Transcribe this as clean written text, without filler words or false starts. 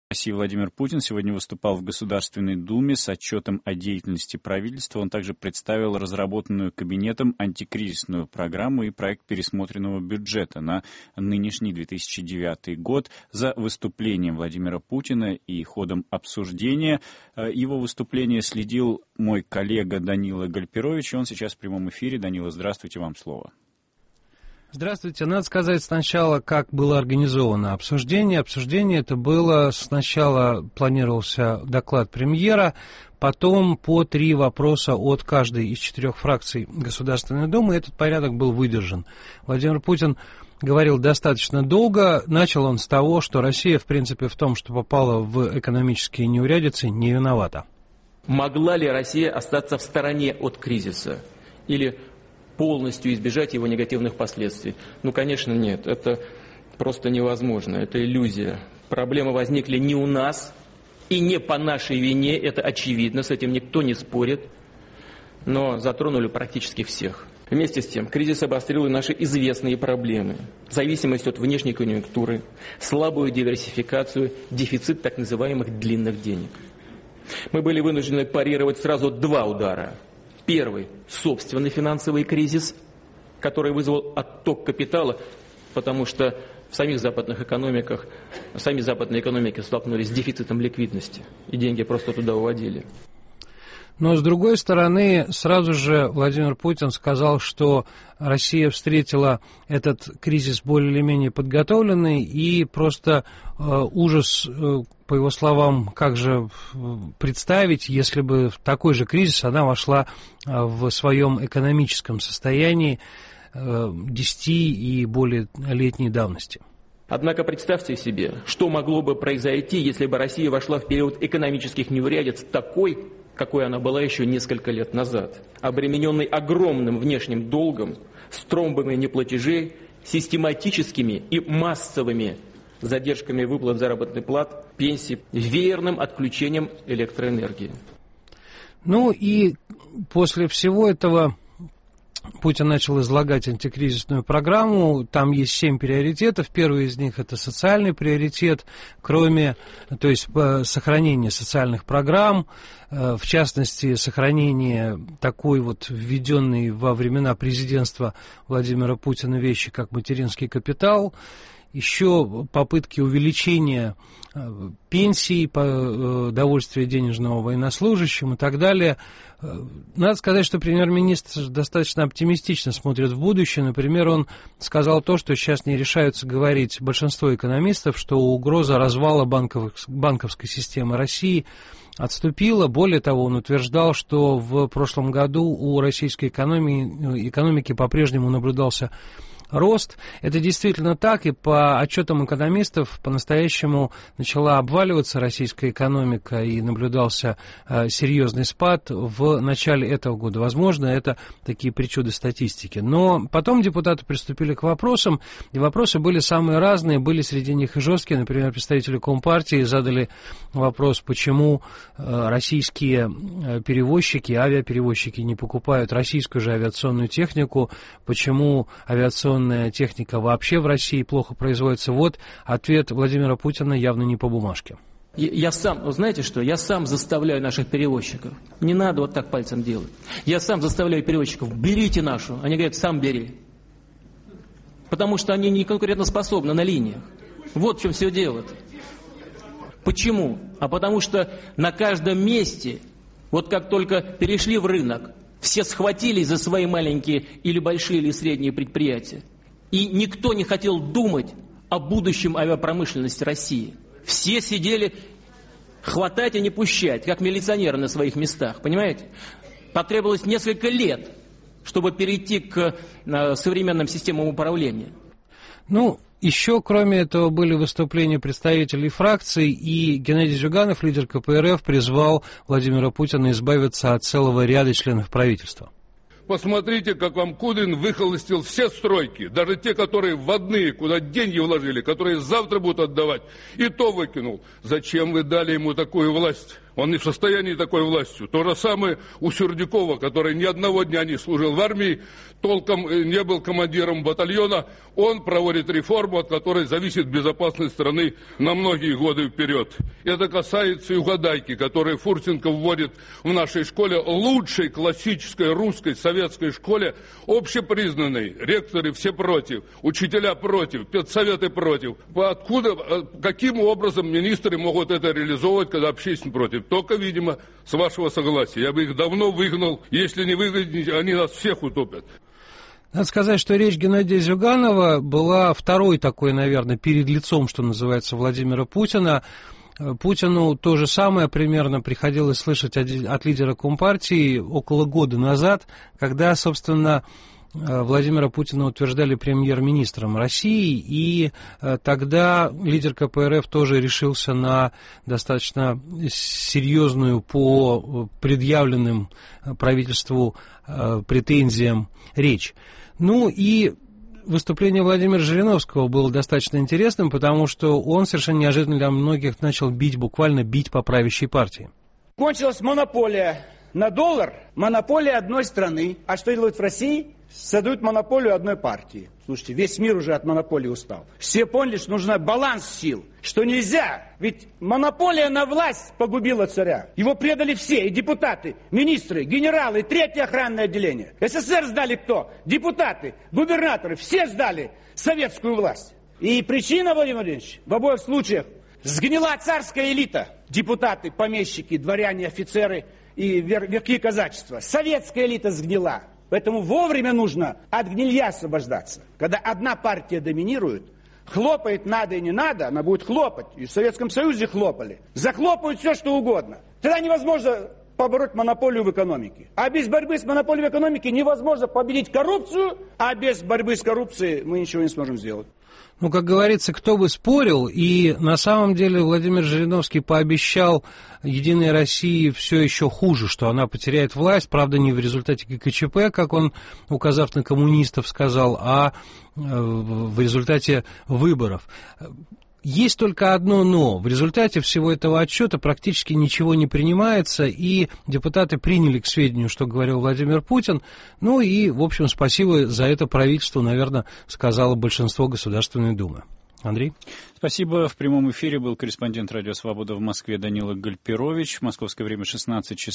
России Владимир Путин сегодня выступал в Государственной Думе с отчетом о деятельности правительства. Он также представил разработанную кабинетом антикризисную программу и проект пересмотренного бюджета на нынешний 2009 год. За выступлением Владимира Путина и ходом обсуждения его выступления следил мой коллега Данила Гальперович, и он сейчас в прямом эфире. Данила, здравствуйте, вам слово. Здравствуйте. Надо сказать сначала, как было организовано обсуждение. Обсуждение это было, сначала планировался доклад премьера, потом по 3 вопроса от каждой из 4 фракций Государственной Думы. Этот порядок был выдержан. Владимир Путин говорил достаточно долго. Начал он с того, что Россия, в принципе, в том, что попала в экономические неурядицы, не виновата. Могла ли Россия остаться в стороне от кризиса? Или полностью избежать его негативных последствий? Ну, конечно, нет. Это просто невозможно. Это иллюзия. Проблемы возникли не у нас и не по нашей вине. Это очевидно. С этим никто не спорит. Но затронули практически всех. Вместе с тем, кризис обострил и наши известные проблемы. Зависимость от внешней конъюнктуры, слабую диверсификацию, дефицит так называемых длинных денег. Мы были вынуждены парировать сразу 2 удара. Первый – собственный финансовый кризис, который вызвал отток капитала, потому что сами западные экономики столкнулись с дефицитом ликвидности, и деньги просто туда уводили. Но, с другой стороны, сразу же Владимир Путин сказал, что Россия встретила этот кризис более или менее подготовленный, и просто ужас, по его словам, как же представить, если бы в такой же кризис она вошла в своем экономическом состоянии 10 и более летней давности. Однако представьте себе, что могло бы произойти, если бы Россия вошла в период экономических неурядиц такой, какой она была еще несколько лет назад, обремененной огромным внешним долгом, с тромбами неплатежей, систематическими и массовыми задержками выплат заработных плат, пенсий, веерным отключением электроэнергии. Ну и после всего этого Путин начал излагать антикризисную программу. Там есть 7 приоритетов. Первый из них – это социальный приоритет, то есть сохранение социальных программ, в частности, сохранение такой вот введенной во времена президентства Владимира Путина вещи, как материнский капитал, еще попытки увеличения пенсий, довольствия денежного военнослужащим и так далее. Надо сказать, что премьер-министр достаточно оптимистично смотрит в будущее. Например, он сказал то, что сейчас не решаются говорить большинство экономистов, что угроза развала банковской системы России отступила. Более того, он утверждал, что в прошлом году у российской экономики по-прежнему наблюдался рост. Это действительно так, и по отчетам экономистов по-настоящему начала обваливаться российская экономика, и наблюдался серьезный спад в начале этого года. Возможно, это такие причуды статистики. Но потом депутаты приступили к вопросам, и вопросы были самые разные, были среди них и жесткие. Например, представители Компартии задали вопрос, почему российские перевозчики, авиаперевозчики не покупают российскую же авиационную технику, почему авиационная техника вообще в России плохо производится. Вот ответ Владимира Путина явно не по бумажке. Я сам заставляю наших перевозчиков. Не надо вот так пальцем делать. Я сам заставляю перевозчиков, берите нашу. Они говорят, сам бери. Потому что они не конкурентоспособны на линиях. Вот в чем все дело. Почему? А потому что на каждом месте, вот как только перешли в рынок, все схватились за свои маленькие или большие или средние предприятия. И никто не хотел думать о будущем авиапромышленности России. Все сидели хватать и не пущать, как милиционеры на своих местах. Понимаете? Потребовалось несколько лет, чтобы перейти к современным системам управления. Еще, кроме этого, были выступления представителей фракций, и Геннадий Зюганов, лидер КПРФ, призвал Владимира Путина избавиться от целого ряда членов правительства. Посмотрите, как вам Кудрин выхолостил все стройки, даже те, которые вводные, куда деньги вложили, которые завтра будут отдавать, и то выкинул. Зачем вы дали ему такую власть? Он не в состоянии такой властью. То же самое у Сердюкова, который ни одного дня не служил в армии, толком не был командиром батальона. Он проводит реформу, от которой зависит безопасность страны на многие годы вперед. Это касается и угадайки, которые Фурсенко вводит в нашей школе, лучшей классической русской советской школе, общепризнанной. Ректоры все против, учителя против, педсоветы против. Откуда, каким образом министры могут это реализовывать, когда общественность против? Только, видимо, с вашего согласия. Я бы их давно выгнал. Если не выгнать, они нас всех утопят. Надо сказать, что речь Геннадия Зюганова была второй такой, наверное, перед лицом, что называется, Владимира Путина. Путину то же самое примерно приходилось слышать от лидера Компартии около года назад, когда, собственно, Владимира Путина утверждали премьер-министром России, и тогда лидер КПРФ тоже решился на достаточно серьезную по предъявленным правительству претензиям речь. Ну и выступление Владимира Жириновского было достаточно интересным, потому что он совершенно неожиданно для многих начал буквально бить по правящей партии. Кончилась монополия на доллар, монополия одной страны. А что делают в России? Создают монополию одной партии. Слушайте, весь мир уже от монополии устал. Все поняли, что нужен баланс сил, что нельзя. Ведь монополия на власть погубила царя. Его предали все, и депутаты, министры, генералы, третье охранное отделение. СССР сдали кто? Депутаты, губернаторы, все сдали советскую власть. И причина, Владимир Владимирович, в обоих случаях сгнила царская элита. Депутаты, помещики, дворяне, офицеры и верхи казачества. Советская элита сгнила. Поэтому вовремя нужно от гнилья освобождаться. Когда одна партия доминирует, хлопает надо и не надо, она будет хлопать. И в Советском Союзе хлопали. Захлопают все, что угодно. Тогда невозможно побороть монополию в экономике. А без борьбы с монополией в экономике невозможно победить коррупцию, а без борьбы с коррупцией мы ничего не сможем сделать. Ну, как говорится, кто бы спорил, и на самом деле Владимир Жириновский пообещал «Единой России» все еще хуже, что она потеряет власть, правда, не в результате ГКЧП, как он, указав на коммунистов, сказал, а в результате выборов. Есть только одно «но». В результате всего этого отчета практически ничего не принимается, и депутаты приняли к сведению, что говорил Владимир Путин. Ну и, в общем, спасибо за это правительству, наверное, сказало большинство Государственной Думы. Андрей? Спасибо. В прямом эфире был корреспондент «Радио Свобода» в Москве Данила Гальперович. Московское время 16 часов.